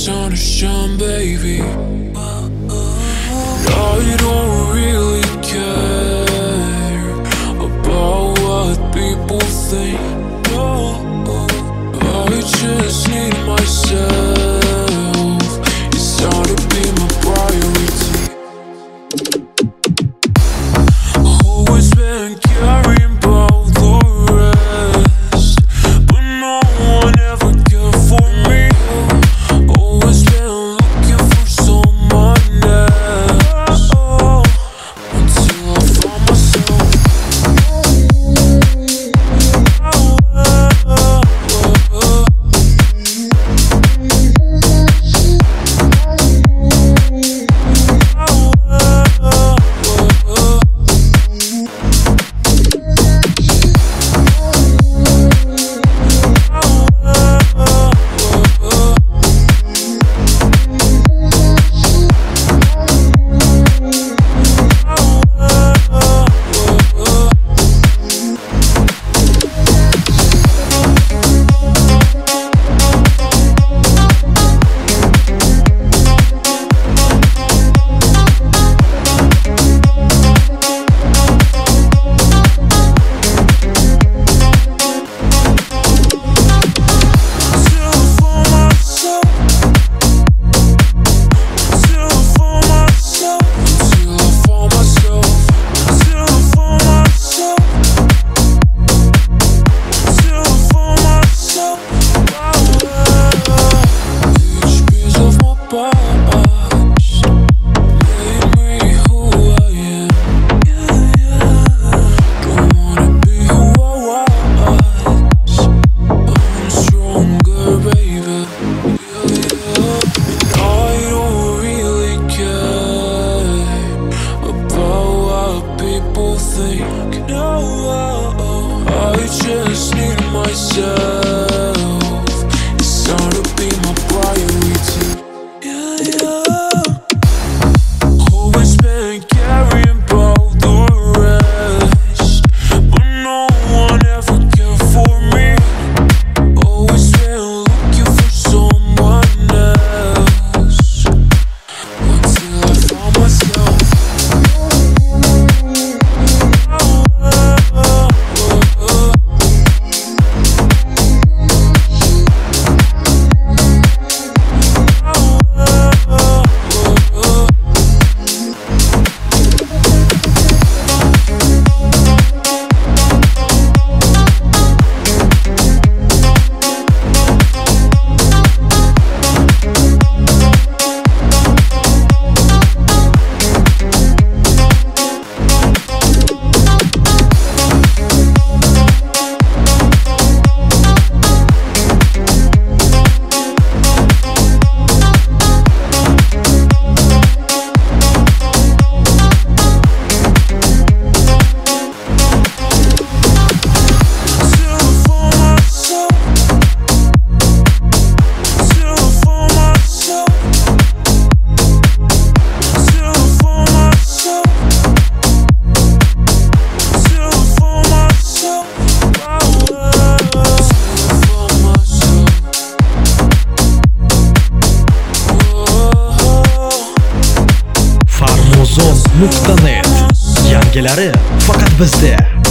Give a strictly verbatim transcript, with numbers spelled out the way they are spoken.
time to shine, baby. I don't really care about what people think. I just need myself. It's time to be my priority. Always been caring about the rest, but no one ever cared for me. Always been looking for someone else, until I found myself. I just need myself. It's time to be my priority. Yeah, yeah. Always been caring about the rest, but no one ever cared for me. Always been looking for someone else, until I found myself. Farmuzon nuqta net yangilari faqat bizda.